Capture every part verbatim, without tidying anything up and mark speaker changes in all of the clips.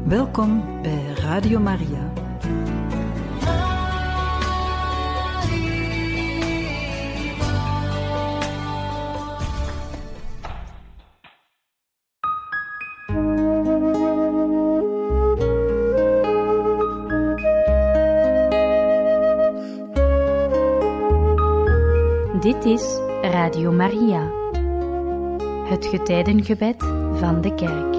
Speaker 1: Welkom bij Radio Maria.
Speaker 2: Dit is Radio Maria, het getijdengebed van de kerk.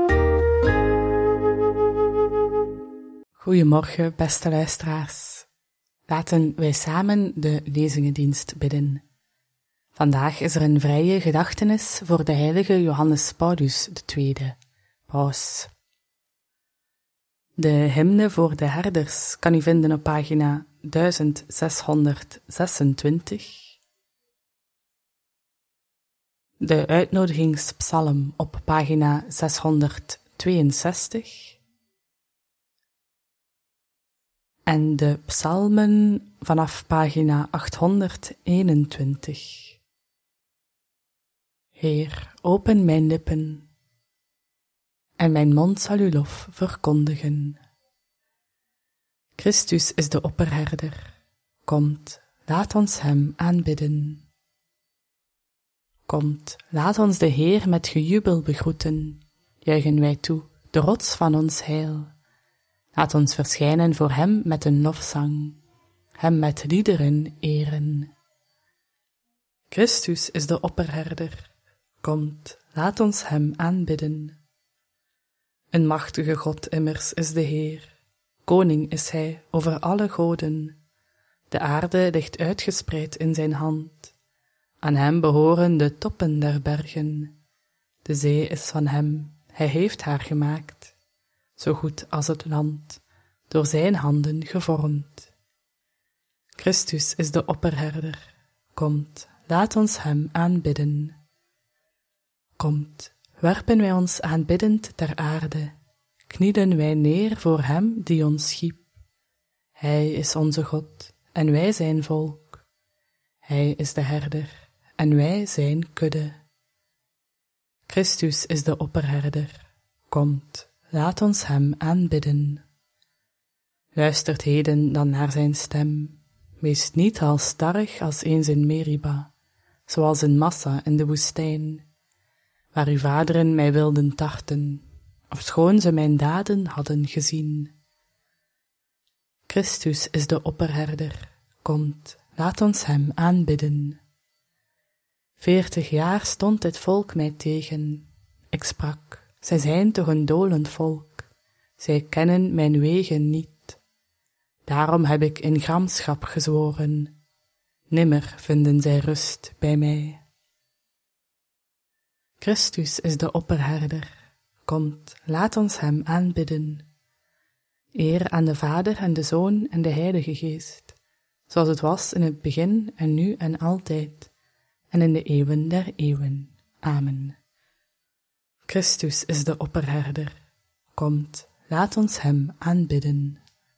Speaker 3: Goedemorgen, beste luisteraars. Laten wij samen de lezingendienst bidden. Vandaag is er een vrije gedachtenis voor de heilige Johannes Paulus de Tweede, paus. De hymne voor de herders kan u vinden op pagina duizend zeshonderdzesentwintig. De uitnodigingspsalm op pagina zeshonderdtweeënzestig. En de psalmen vanaf pagina achthonderdeenentwintig. Heer, open mijn lippen, en mijn mond zal uw lof verkondigen. Christus is de opperherder. Komt, laat ons hem aanbidden. Komt, laat ons de Heer met gejubel begroeten, juichen wij toe, de rots van ons heil. Laat ons verschijnen voor hem met een lofzang, hem met liederen eren. Christus is de opperherder. Komt, laat ons hem aanbidden. Een machtige God immers is de Heer, koning is hij over alle goden. De aarde ligt uitgespreid in zijn hand. Aan hem behoren de toppen der bergen. De zee is van hem, hij heeft haar gemaakt, zo goed als het land, door zijn handen gevormd. Christus is de opperherder. Komt, laat ons hem aanbidden. Komt, werpen wij ons aanbiddend ter aarde, knielen wij neer voor hem die ons schiep. Hij is onze God, en wij zijn volk. Hij is de herder, en wij zijn kudde. Christus is de opperherder. Komt, laat ons hem aanbidden. Luistert heden dan naar zijn stem. Wees niet al starrig als eens in Meriba, zoals in Massa in de woestijn, waar uw vaderen mij wilden tarten, ofschoon ze mijn daden hadden gezien. Christus is de opperherder. Komt, laat ons hem aanbidden. Veertig jaar stond dit volk mij tegen. Ik sprak, zij zijn toch een dolend volk. Zij kennen mijn wegen niet. Daarom heb ik in gramschap gezworen. Nimmer vinden zij rust bij mij. Christus is de opperherder. Komt, laat ons hem aanbidden. Eer aan de Vader en de Zoon en de Heilige Geest, zoals het was in het begin en nu en altijd, en in de eeuwen der eeuwen. Amen. Christus is de opperherder. Komt, laat ons hem aanbidden.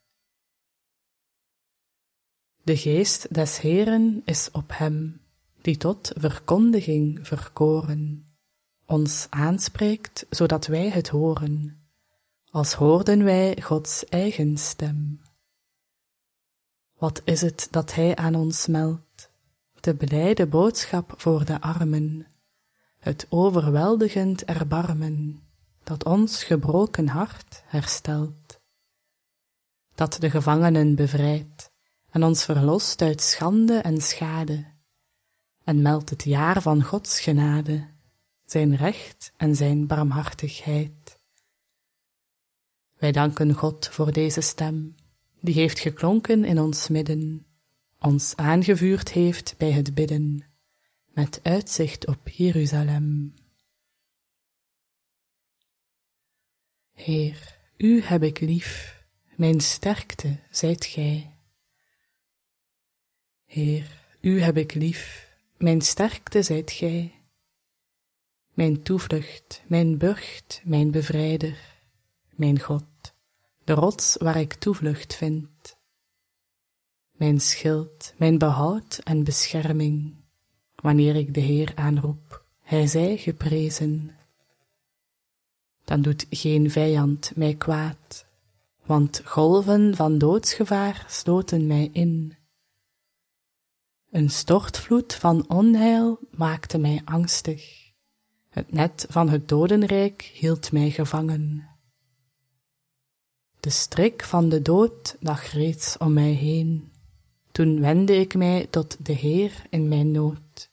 Speaker 3: De geest des Heeren is op hem, die tot verkondiging verkoren, ons aanspreekt, zodat wij het horen, als hoorden wij Gods eigen stem. Wat is het dat hij aan ons meldt? De blijde boodschap voor de armen, het overweldigend erbarmen, dat ons gebroken hart herstelt, dat de gevangenen bevrijdt en ons verlost uit schande en schade, en meldt het jaar van Gods genade, zijn recht en zijn barmhartigheid. Wij danken God voor deze stem, die heeft geklonken in ons midden, ons aangevuurd heeft bij het bidden, met uitzicht op Jeruzalem. Heer, u heb ik lief, mijn sterkte zijt gij. Heer, u heb ik lief, mijn sterkte zijt gij. Mijn toevlucht, mijn burcht, mijn bevrijder, mijn God, de rots waar ik toevlucht vind. Mijn schild, mijn behoud en bescherming, wanneer ik de Heer aanroep, hij zij geprezen. dan doet geen vijand mij kwaad, want golven van doodsgevaar sloten mij in. Een stortvloed van onheil maakte mij angstig, het net van het dodenrijk hield mij gevangen. De strik van de dood lag reeds om mij heen, toen wendde ik mij tot de Heer in mijn nood.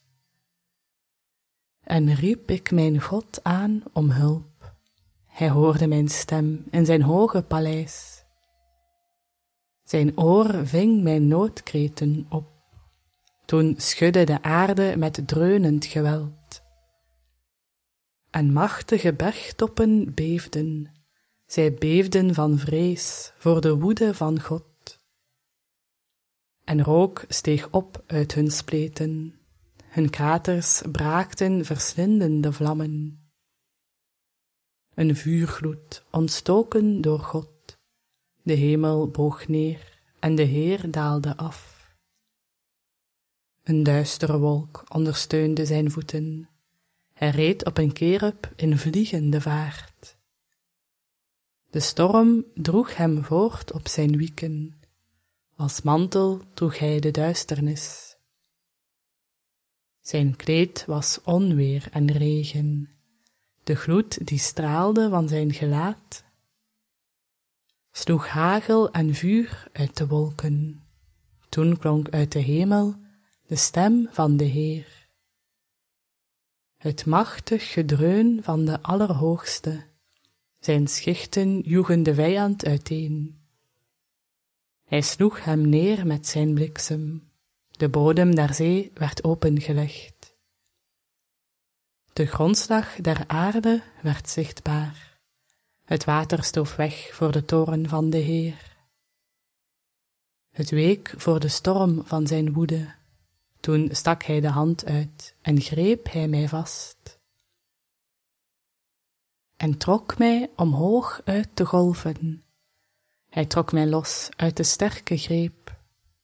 Speaker 3: En riep ik mijn God aan om hulp. Hij hoorde mijn stem in zijn hoge paleis. Zijn oor ving mijn noodkreten op. Toen schudde de aarde met dreunend geweld. En machtige bergtoppen beefden. Zij beefden van vrees voor de woede van God. En rook steeg op uit hun spleten. Hun kraters braakten verslindende vlammen. Een vuurgloed, ontstoken door God. De hemel boog neer en de Heer daalde af. Een duistere wolk ondersteunde zijn voeten. Hij reed op een kerub in vliegende vaart. De storm droeg hem voort op zijn wieken. Als mantel droeg hij de duisternis. Zijn kleed was onweer en regen, de gloed die straalde van zijn gelaat, sloeg hagel en vuur uit de wolken. Toen klonk uit de hemel de stem van de Heer. Het machtig gedreun van de Allerhoogste, zijn schichten joegen de vijand uiteen. Hij sloeg hem neer met zijn bliksem. De bodem der zee werd opengelegd. De grondslag der aarde werd zichtbaar. Het water stoof weg voor de toorn van de Heer. Het week voor de storm van zijn woede. Toen stak hij de hand uit en greep hij mij vast. En trok mij omhoog uit de golven. Hij trok mij los uit de sterke greep.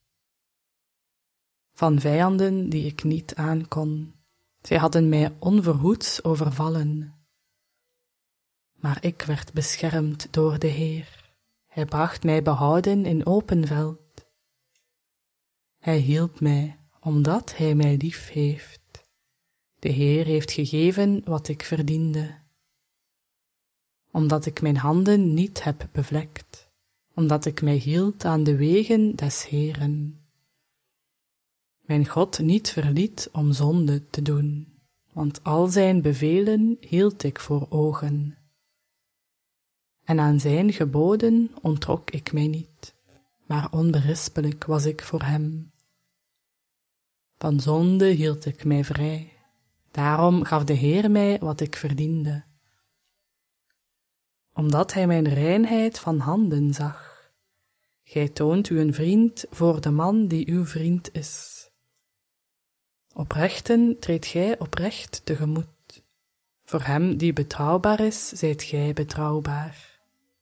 Speaker 3: Van vijanden die ik niet aankon. Zij hadden mij onverhoeds overvallen. Maar ik werd beschermd door de Heer. Hij bracht mij behouden in open veld. Hij hielp mij, omdat hij mij lief heeft. De Heer heeft gegeven wat ik verdiende. Omdat ik mijn handen niet heb bevlekt. Omdat ik mij hield aan de wegen des Heeren. Mijn God niet verliet om zonde te doen, want al zijn bevelen hield ik voor ogen. En aan zijn geboden onttrok ik mij niet, maar onberispelijk was ik voor hem. Van zonde hield ik mij vrij, daarom gaf de Heer mij wat ik verdiende. Omdat hij mijn reinheid van handen zag, gij toont u een vriend voor de man die uw vriend is. Oprechten treedt gij oprecht tegemoet. Voor hem die betrouwbaar is, zijt gij betrouwbaar.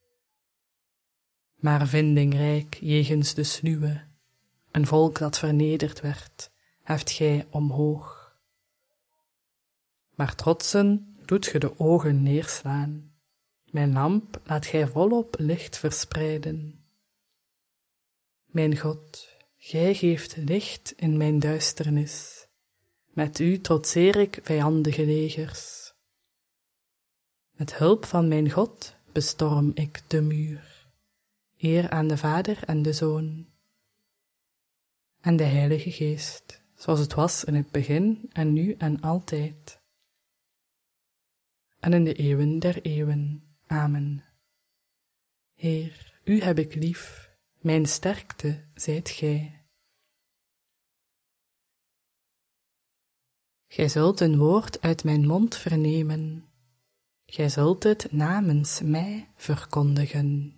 Speaker 3: Maar vindingrijk jegens de sluwe, een volk dat vernederd werd, heft gij omhoog. Maar trotsen doet ge de ogen neerslaan. Mijn lamp laat gij volop licht verspreiden. Mijn God, gij geeft licht in mijn duisternis. Met u trotseer ik vijandige legers. Met hulp van mijn God bestorm ik de muur. Eer aan de Vader en de Zoon. En de Heilige Geest, zoals het was in het begin en nu en altijd. En in de eeuwen der eeuwen. Amen. Heer, u heb ik lief, mijn sterkte zijt gij. Gij zult een woord uit mijn mond vernemen. Gij zult het namens mij verkondigen.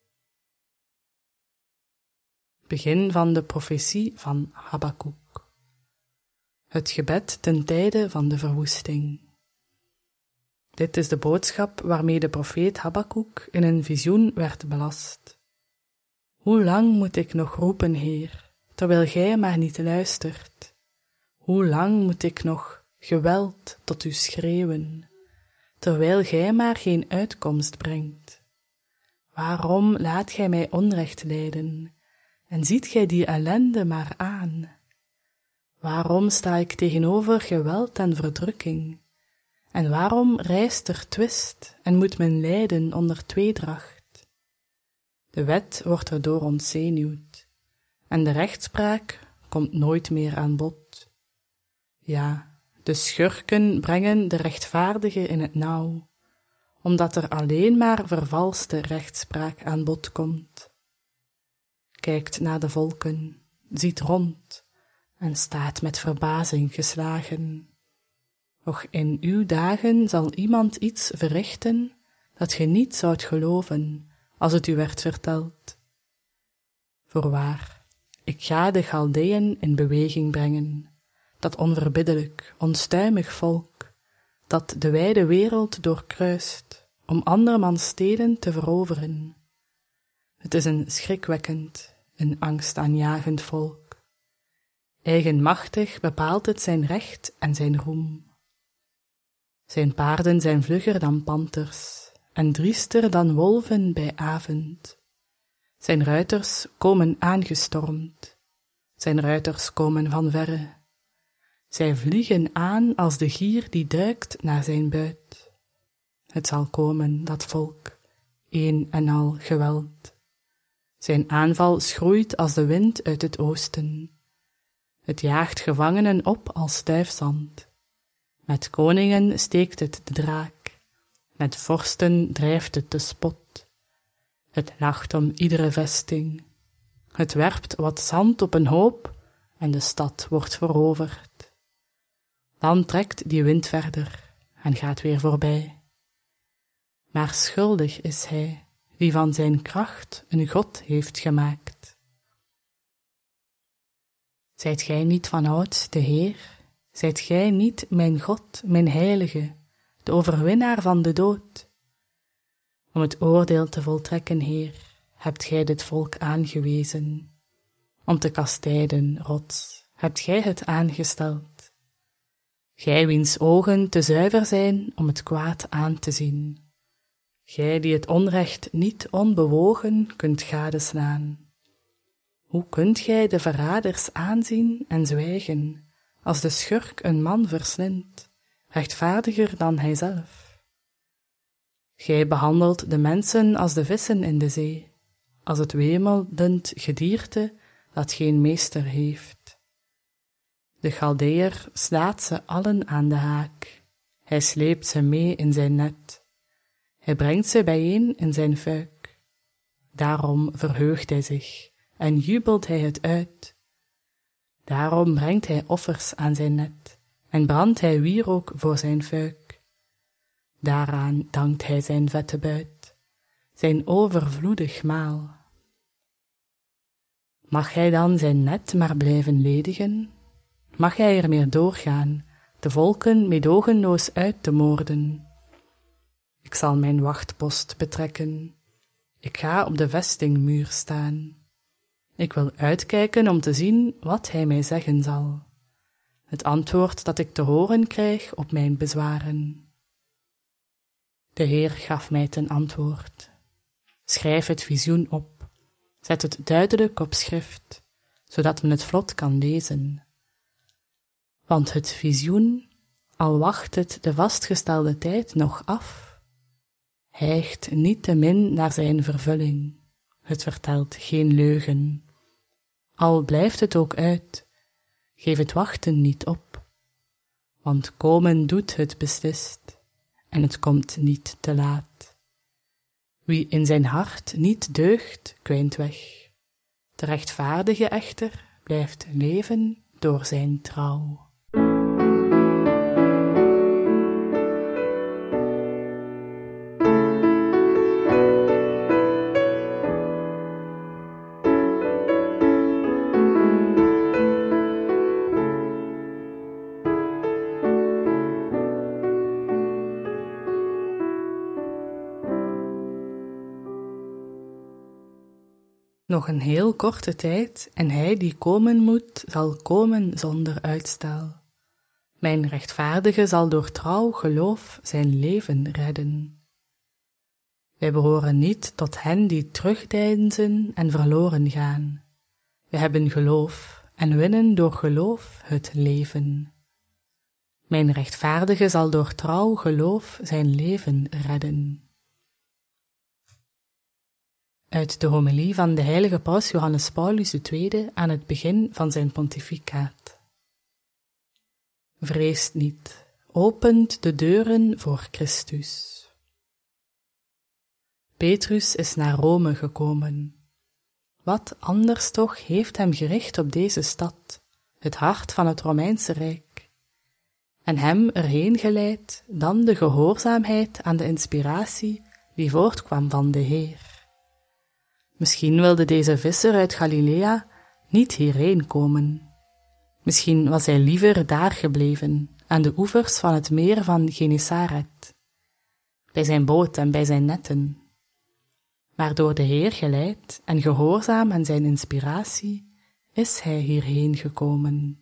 Speaker 3: Begin van de profetie van Habakuk. Het gebed ten tijde van de verwoesting. Dit is de boodschap waarmee de profeet Habakuk in een visioen werd belast. Hoe lang moet ik nog roepen, Heer, terwijl gij maar niet luistert? Hoe lang moet ik nog geweld tot u schreeuwen, terwijl gij maar geen uitkomst brengt? Waarom laat gij mij onrecht lijden, en ziet gij die ellende maar aan? Waarom sta ik tegenover geweld en verdrukking? En waarom rijst er twist en moet men lijden onder tweedracht? De wet wordt erdoor ontzenuwd, en de rechtspraak komt nooit meer aan bod. Ja, de schurken brengen de rechtvaardige in het nauw, omdat er alleen maar vervalste rechtspraak aan bod komt. Kijkt naar de volken, ziet rond, en staat met verbazing geslagen. Och in uw dagen zal iemand iets verrichten dat ge niet zoudt geloven als het u werd verteld. Voorwaar, ik ga de Chaldeeën in beweging brengen, dat onverbiddelijk, onstuimig volk, dat de wijde wereld doorkruist om andermans steden te veroveren. Het is een schrikwekkend, een angstaanjagend volk. Eigenmachtig bepaalt het zijn recht en zijn roem. Zijn paarden zijn vlugger dan panters en driester dan wolven bij avond. Zijn ruiters komen aangestormd, zijn ruiters komen van verre. Zij vliegen aan als de gier die duikt naar zijn buit. Het zal komen, dat volk, een en al geweld. Zijn aanval schroeit als de wind uit het oosten. Het jaagt gevangenen op als stuifzand. Met koningen steekt het de draak, met vorsten drijft het de spot. Het lacht om iedere vesting. Het werpt wat zand op een hoop en de stad wordt veroverd. Dan trekt die wind verder en gaat weer voorbij. Maar schuldig is hij, die van zijn kracht een god heeft gemaakt. Zijt gij niet van ouds de Heer? Zijt gij niet mijn God, mijn heilige, de overwinnaar van de dood? Om het oordeel te voltrekken, Heer, hebt gij dit volk aangewezen. Om te kastijden, rots, hebt gij het aangesteld. Gij wiens ogen te zuiver zijn om het kwaad aan te zien. Gij die het onrecht niet onbewogen kunt gadeslaan. Hoe kunt gij de verraders aanzien en zwijgen, als de schurk een man verslindt, rechtvaardiger dan hijzelf? Gij behandelt de mensen als de vissen in de zee, als het wemelend gedierte dat geen meester heeft. De Chaldeër slaat ze allen aan de haak, hij sleept ze mee in zijn net, hij brengt ze bijeen in zijn fuik. Daarom verheugt hij zich en jubelt hij het uit. Daarom brengt hij offers aan zijn net en brandt hij wierook voor zijn fuik. Daaraan dankt hij zijn vette buit, zijn overvloedig maal. Mag hij dan zijn net maar blijven ledigen? Mag hij ermee doorgaan, de volken meedogenloos uit te moorden? Ik zal mijn wachtpost betrekken. Ik ga op de vestingmuur staan. Ik wil uitkijken om te zien wat hij mij zeggen zal. Het antwoord dat ik te horen krijg op mijn bezwaren. De Heer gaf mij ten antwoord. Schrijf het visioen op. Zet het duidelijk op schrift, zodat men het vlot kan lezen. Want het visioen, al wacht het de vastgestelde tijd nog af, hijgt niettemin naar zijn vervulling. Het vertelt geen leugen. Al blijft het ook uit, geef het wachten niet op. Want komen doet het beslist, en het komt niet te laat. Wie in zijn hart niet deugt, kwijnt weg. De rechtvaardige echter blijft leven door zijn trouw. Nog een heel korte tijd, en hij die komen moet, zal komen zonder uitstel. Mijn rechtvaardige zal door trouw geloof zijn leven redden. Wij behoren niet tot hen die terugdeinzen en verloren gaan. We hebben geloof en winnen door geloof het leven. Mijn rechtvaardige zal door trouw geloof zijn leven redden. Uit de homilie van de heilige paus Johannes Paulus de Tweede aan het begin van zijn pontificaat. Vreest niet, opent de deuren voor Christus. Petrus is naar Rome gekomen. Wat anders toch heeft hem gericht op deze stad, het hart van het Romeinse Rijk, en hem erheen geleid dan de gehoorzaamheid aan de inspiratie die voortkwam van de Heer. Misschien wilde deze visser uit Galilea niet hierheen komen. Misschien was hij liever daar gebleven, aan de oevers van het meer van Genesaret, bij zijn boot en bij zijn netten. Maar door de Heer geleid en gehoorzaam aan zijn inspiratie, is hij hierheen gekomen.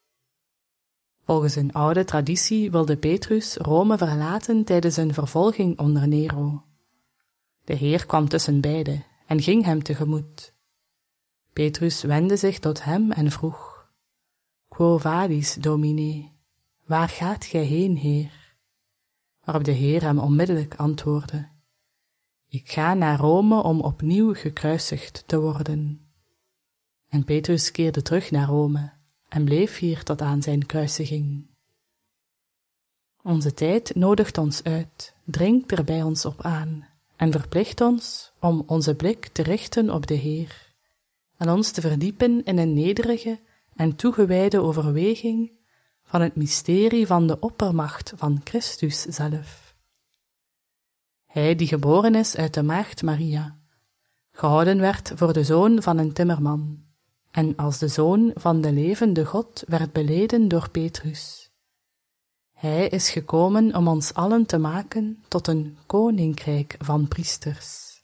Speaker 3: Volgens een oude traditie wilde Petrus Rome verlaten tijdens een vervolging onder Nero. De Heer kwam tussen beiden en ging hem tegemoet. Petrus wendde zich tot hem en vroeg: Quo vadis, Domine? Waar gaat gij heen, Heer? Waarop de Heer hem onmiddellijk antwoordde: Ik ga naar Rome om opnieuw gekruisigd te worden. En Petrus keerde terug naar Rome en bleef hier tot aan zijn kruisiging. Onze tijd nodigt ons uit, dringt er bij ons op aan en verplicht ons om onze blik te richten op de Heer en ons te verdiepen in een nederige en toegewijde overweging van het mysterie van de oppermacht van Christus zelf. Hij die geboren is uit de maagd Maria, gehouden werd voor de zoon van een timmerman, en als de zoon van de levende God werd beleden door Petrus. Hij is gekomen om ons allen te maken tot een koninkrijk van priesters.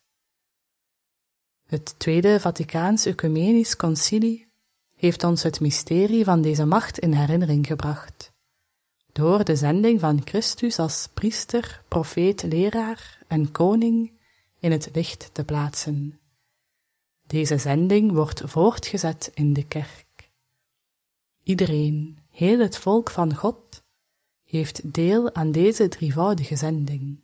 Speaker 3: Het Tweede Vaticaans Ecumenisch Concilie heeft ons het mysterie van deze macht in herinnering gebracht, door de zending van Christus als priester, profeet, leraar en koning in het licht te plaatsen. Deze zending wordt voortgezet in de kerk. Iedereen, heel het volk van God, heeft deel aan deze drievoudige zending.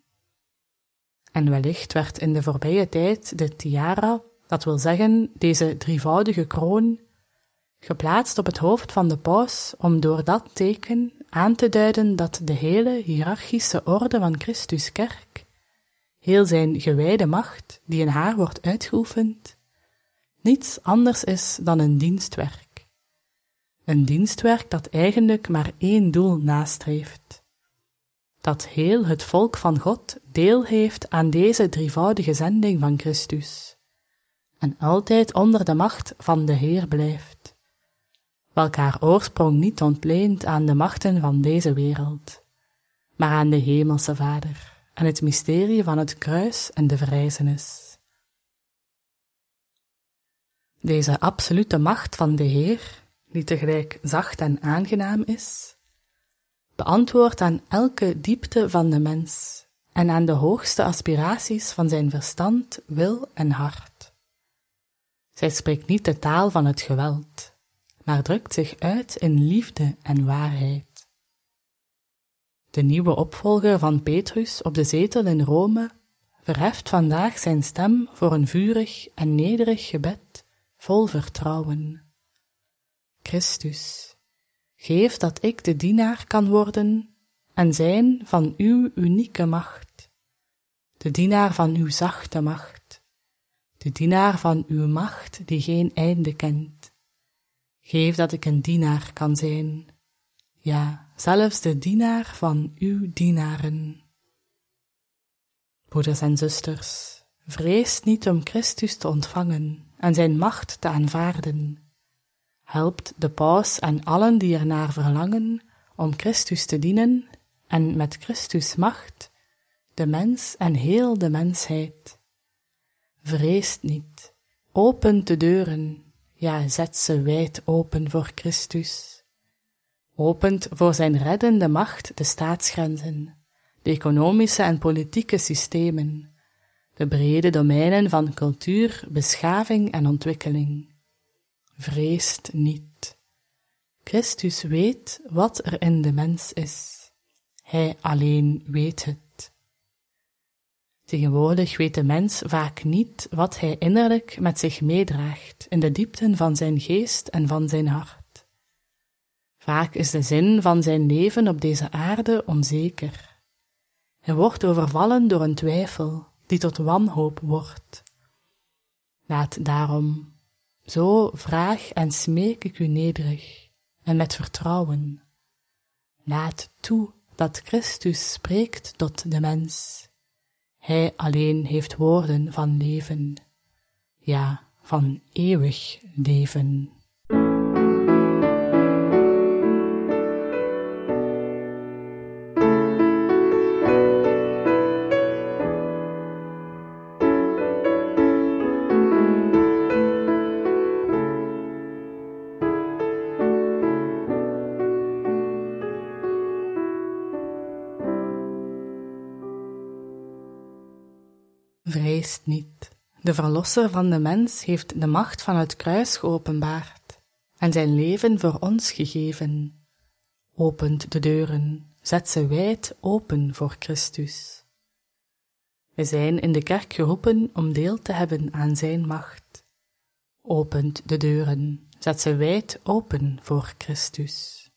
Speaker 3: En wellicht werd in de voorbije tijd de tiara, dat wil zeggen deze drievoudige kroon, geplaatst op het hoofd van de paus om door dat teken aan te duiden dat de hele hiërarchische orde van Christus kerk, heel zijn gewijde macht die in haar wordt uitgeoefend, niets anders is dan een dienstwerk. Een dienstwerk dat eigenlijk maar één doel nastreeft: dat heel het volk van God deel heeft aan deze drievoudige zending van Christus, en altijd onder de macht van de Heer blijft, welke haar oorsprong niet ontleent aan de machten van deze wereld, maar aan de Hemelse Vader en het mysterie van het kruis en de verrijzenis. Deze absolute macht van de Heer, die tegelijk zacht en aangenaam is, beantwoordt aan elke diepte van de mens en aan de hoogste aspiraties van zijn verstand, wil en hart. Zij spreekt niet de taal van het geweld, maar drukt zich uit in liefde en waarheid. De nieuwe opvolger van Petrus op de zetel in Rome verheft vandaag zijn stem voor een vurig en nederig gebed vol vertrouwen. Christus, geef dat ik de dienaar kan worden en zijn van uw unieke macht, de dienaar van uw zachte macht, de dienaar van uw macht die geen einde kent. Geef dat ik een dienaar kan zijn, ja, zelfs de dienaar van uw dienaren. Broeders en zusters, vreest niet om Christus te ontvangen en zijn macht te aanvaarden. Helpt de paus en allen die ernaar verlangen om Christus te dienen en met Christus macht de mens en heel de mensheid. Vreest niet, opent de deuren, ja, zet ze wijd open voor Christus. opent voor zijn reddende macht de staatsgrenzen, de economische en politieke systemen, de brede domeinen van cultuur, beschaving en ontwikkeling. Vreest niet. Christus weet wat er in de mens is. Hij alleen weet het. Tegenwoordig weet de mens vaak niet wat hij innerlijk met zich meedraagt in de diepten van zijn geest en van zijn hart. Vaak is de zin van zijn leven op deze aarde onzeker. Hij wordt overvallen door een twijfel die tot wanhoop wordt. Laat daarom, zo vraag en smeek ik u nederig en met vertrouwen, laat toe dat Christus spreekt tot de mens. Hij alleen heeft woorden van leven, ja, van eeuwig leven. Vreest niet. De Verlosser van de mens heeft de macht van het kruis geopenbaard en zijn leven voor ons gegeven. Opent de deuren, zet ze wijd open voor Christus. We zijn in de kerk geroepen om deel te hebben aan zijn macht. Opent de deuren, zet ze wijd open voor Christus.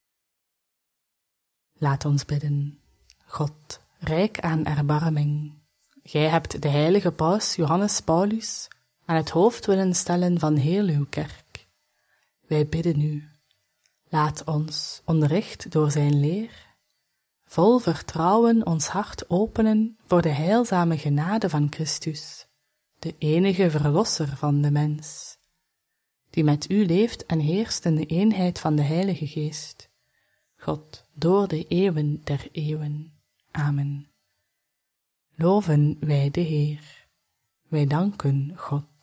Speaker 3: Laat ons bidden. God, rijk aan erbarming, Gij hebt de heilige paus Johannes Paulus aan het hoofd willen stellen van heel uw kerk. Wij bidden u, laat ons, onderricht door zijn leer, vol vertrouwen ons hart openen voor de heilzame genade van Christus, de enige Verlosser van de mens, die met u leeft en heerst in de eenheid van de Heilige Geest, God, door de eeuwen der eeuwen. Amen. Loven wij de Heer. Wij danken God.